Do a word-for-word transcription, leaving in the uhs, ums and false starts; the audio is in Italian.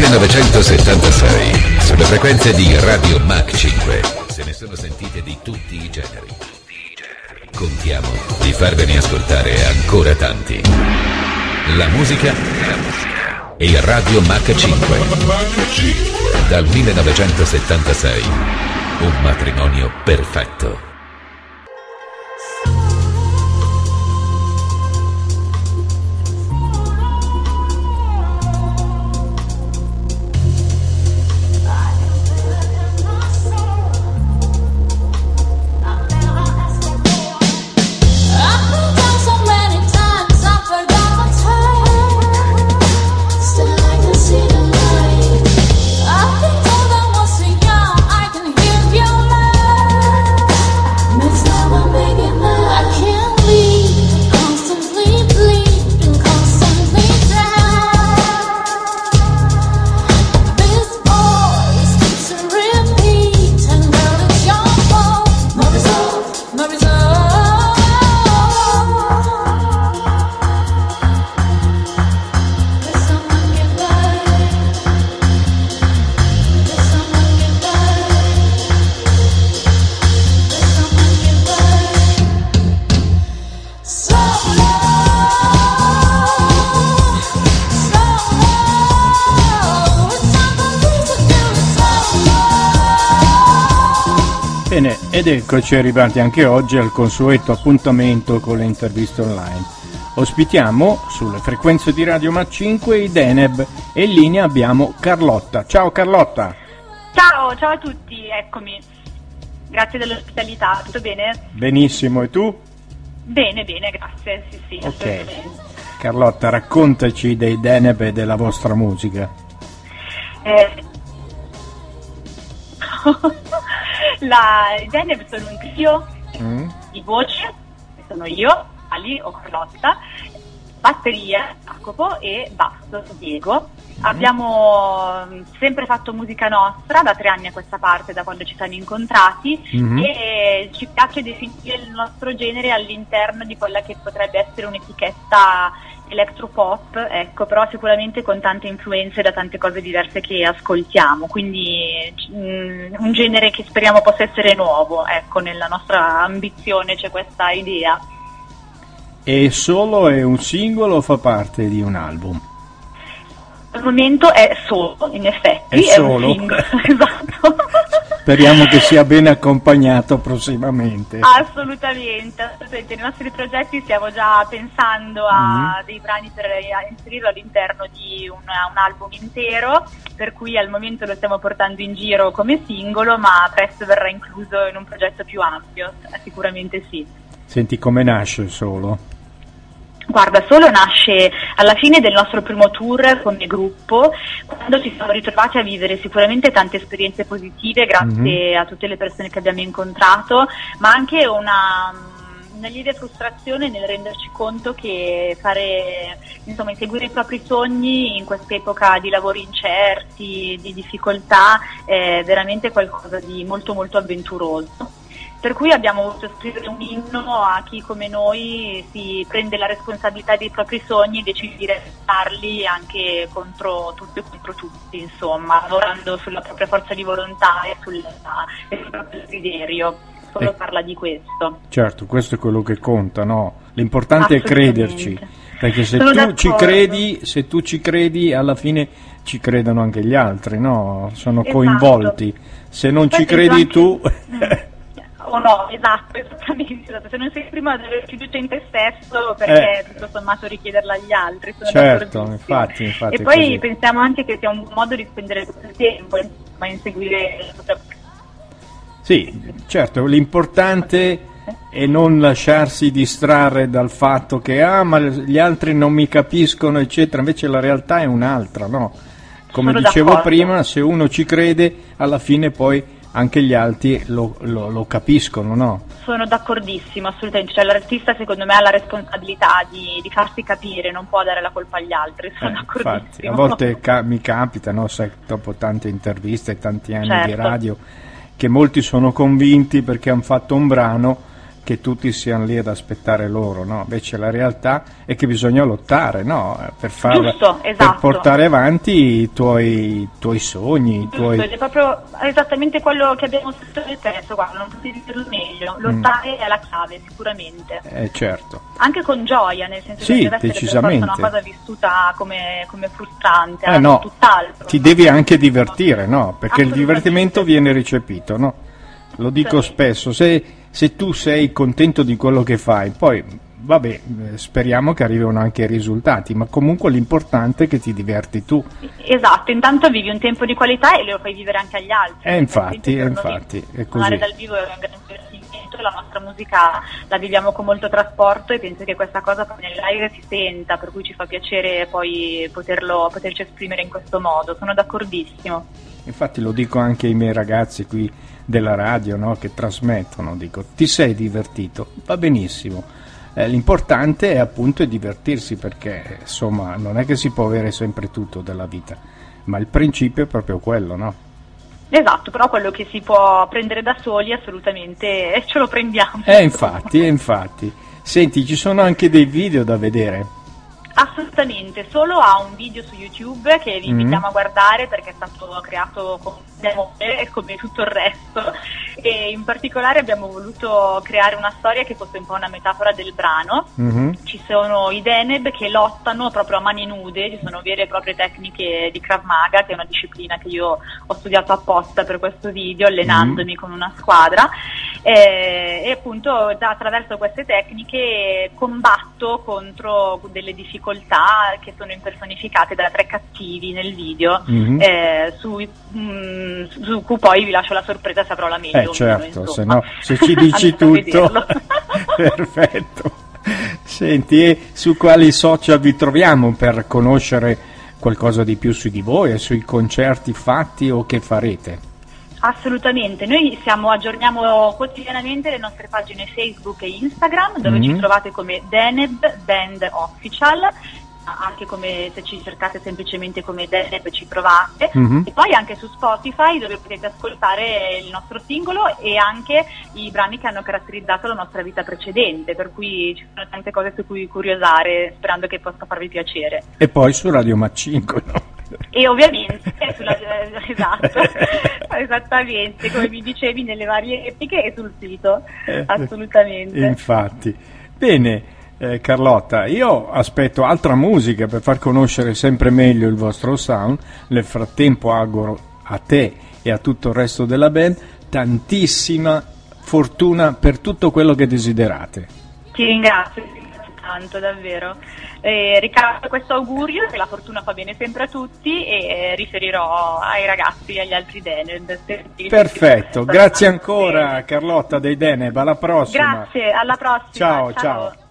millenovecentosettantasei, sulle frequenze di Radio Mach cinque, se ne sono sentite di tutti i generi. Contiamo di farvene ascoltare ancora tanti. La musica e Radio Mach cinque. Dal millenovecentosettantasei, un matrimonio perfetto. Bene, ed eccoci arrivati anche oggi al consueto appuntamento con le interviste online. Ospitiamo sulle frequenze di Radio Mach cinque i Deneb e in linea abbiamo Carlotta. Ciao Carlotta! Ciao, ciao a tutti, eccomi. Grazie dell'ospitalità, tutto bene? Benissimo, e tu? Bene, bene, grazie, sì, sì. Ok. Carlotta, raccontaci dei Deneb e della vostra musica. Eh... La, i Deneb sono un trio mm. di voce, sono io, Ali o Carlotta, batteria, Jacopo e basso, Diego. Mm. Abbiamo sempre fatto musica nostra da tre anni a questa parte, da quando ci siamo incontrati, mm-hmm. e ci piace definire il nostro genere all'interno di quella che potrebbe essere un'etichetta electropop, ecco, però sicuramente con tante influenze da tante cose diverse che ascoltiamo, quindi mh, un genere che speriamo possa essere nuovo, ecco, nella nostra ambizione c'è questa idea. E solo è un singolo o fa parte di un album? Al momento è solo, in effetti, è, è solo. Un singolo, esatto. Speriamo che sia ben accompagnato prossimamente. Assolutamente, assolutamente. Nei nostri progetti stiamo già pensando a mm. dei brani per inserirlo all'interno di una, un album intero, per cui al momento lo stiamo portando in giro come singolo, ma presto verrà incluso in un progetto più ampio, sicuramente sì. Senti, come nasce Solo? Guarda, Solo nasce alla fine del nostro primo tour come gruppo, quando ci siamo ritrovati a vivere sicuramente tante esperienze positive grazie mm-hmm. a tutte le persone che abbiamo incontrato, ma anche una, una lieve frustrazione nel renderci conto che fare, insomma, inseguire i propri sogni in quest'epoca di lavori incerti, di difficoltà, è veramente qualcosa di molto molto avventuroso. Per cui abbiamo voluto scrivere un inno a chi come noi si prende la responsabilità dei propri sogni e decide di realizzarli anche contro tutto e contro tutti, insomma, lavorando sulla propria forza di volontà e sul, e sul proprio desiderio. Solo eh, parla di questo. Certo, questo è quello che conta, no? L'importante è crederci, perché se Sono tu d'accordo. ci credi, se tu ci credi, alla fine ci credono anche gli altri, no? Sono esatto. coinvolti. Se non Poi ci credi anche... tu... o no, esatto, esattamente, esatto. Se non sei prima ad avere fiducia in te stesso, perché eh. tutto sommato richiederla agli altri, sono certo, infatti, infatti. E poi così. pensiamo anche che sia un modo di spendere tutto il tempo, ma inseguire la propria... Sì, certo, l'importante è non lasciarsi distrarre dal fatto che ah, ma gli altri non mi capiscono, eccetera, invece la realtà è un'altra, no? Come sono dicevo d'accordo. prima, se uno ci crede, alla fine poi anche gli altri lo, lo, lo capiscono, no? Sono d'accordissimo, assolutamente, cioè l'artista secondo me ha la responsabilità di, di farsi capire, non può dare la colpa agli altri, sono eh, d'accordissimo. Infatti, a volte ca- mi capita, no, sai, dopo tante interviste e tanti anni certo. di radio, che molti sono convinti perché hanno fatto un brano che tutti siano lì ad aspettare loro, no? Invece la realtà è che bisogna lottare, no? Per, far, Giusto, esatto. per portare avanti i tuoi, i tuoi sogni, i tuoi... Giusto, è proprio esattamente quello che abbiamo scritto nel testo, guarda, non potevi dirlo meglio, lottare mm. è la chiave, sicuramente. Eh, certo. Anche con gioia, nel senso sì, che deve essere decisamente. per forza una cosa vissuta come, come frustrante, eh, anzi, no, tutt'altro. Ti devi anche divertire, no? Perché il divertimento viene recepito, no? Lo dico sì. spesso, se, se tu sei contento di quello che fai, poi vabbè, speriamo che arrivino anche i risultati, ma comunque l'importante è che ti diverti tu. Esatto, intanto vivi un tempo di qualità e lo fai vivere anche agli altri. Eh, infatti, eh, infatti, è così. Suonare dal vivo è un grande divertimento, la nostra musica la viviamo con molto trasporto e penso che questa cosa poi nel live si senta, per cui ci fa piacere poi poterlo, poterci esprimere in questo modo, sono d'accordissimo. Infatti lo dico anche ai miei ragazzi qui della radio, no, che trasmettono, dico, ti sei divertito? Va benissimo. Eh, l'importante è appunto divertirsi, perché insomma non è che si può avere sempre tutto della vita, ma il principio è proprio quello, no? Esatto, però quello che si può prendere da soli assolutamente ce lo prendiamo. Eh infatti, eh, infatti. Senti, ci sono anche dei video da vedere? Assolutamente, solo ha un video su YouTube che vi invitiamo mm. a guardare perché è stato creato con amore come tutto il resto, e in particolare abbiamo voluto creare una storia che fosse un po' una metafora del brano. Mm-hmm. Ci sono i Deneb che lottano proprio a mani nude, ci sono vere e proprie tecniche di Krav Maga, che è una disciplina che io ho studiato apposta per questo video, allenandomi mm. con una squadra, e, e appunto attraverso queste tecniche combatto contro delle difficoltà che sono impersonificate da tre cattivi nel video, mm-hmm. eh, su, mh, su cui poi vi lascio la sorpresa se avrò la meglio. Eh certo, se no, se ci dici tutto. Perfetto. Senti, e su quali social vi troviamo per conoscere qualcosa di più su di voi e sui concerti fatti o che farete? Assolutamente, noi siamo, aggiorniamo quotidianamente le nostre pagine Facebook e Instagram, dove mm-hmm. ci trovate come Deneb Band Official, anche come se ci cercate semplicemente come Deneb ci trovate, mm-hmm. e poi anche su Spotify, dove potete ascoltare il nostro singolo e anche i brani che hanno caratterizzato la nostra vita precedente, per cui ci sono tante cose su cui curiosare, sperando che possa farvi piacere. E poi su Radio Mac cinque, no? E ovviamente sulla, esatto, esattamente, come vi dicevi nelle varie repliche e sul sito, assolutamente. Infatti. Bene, eh, Carlotta, io aspetto altra musica per far conoscere sempre meglio il vostro sound. Nel frattempo auguro a te e a tutto il resto della band tantissima fortuna per tutto quello che desiderate. Ti ringrazio, ti ringrazio tanto, davvero. Eh, ricalco questo augurio, che la fortuna fa bene sempre a tutti, e riferirò ai ragazzi e agli altri Deneb. Perfetto, grazie ancora Carlotta dei Deneb, alla prossima. Grazie, alla prossima. Ciao, ciao. ciao.